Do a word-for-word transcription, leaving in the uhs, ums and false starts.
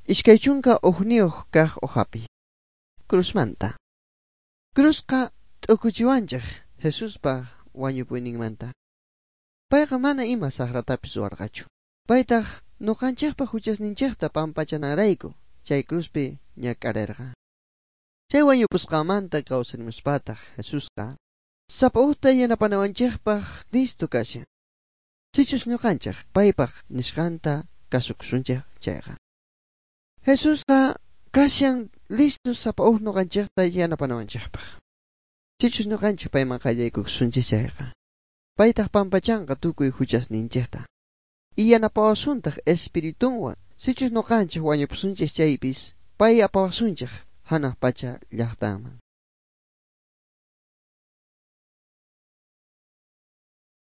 Iskaychunka uhniyuq kaq uhapi. Cruzmanta. Cruzqa t'ukuchiwanchik Jesuspa wañupuyninmanta. Payqa mana ima saqratapis ruwarqachu. Paytaq nuqanchikpa huchasninchikta pampachananrayku chay cruzpi ñak'arirqa. Chay wañupusqamanta kawsarimuspataq Jesusqa sapa uhta yanapanawanchikpaq listu kashan. Sichus ñuqanchik paypaq nishqanta kasukusunchik chayqa. Jesusqa kashan listu sapa uh ñuqanchikta yanapanawanchikpaq. Sichus ñuqanchik payman qallaykusunchik chayqa. Paytaq pampachanqa tukuy huchasninchikta. Y yanapawasuntaq espiritunwan. Sichus ñuqanchik wañupusunchik chaypis pay apawasunchik hanaq pacha llaqtanman.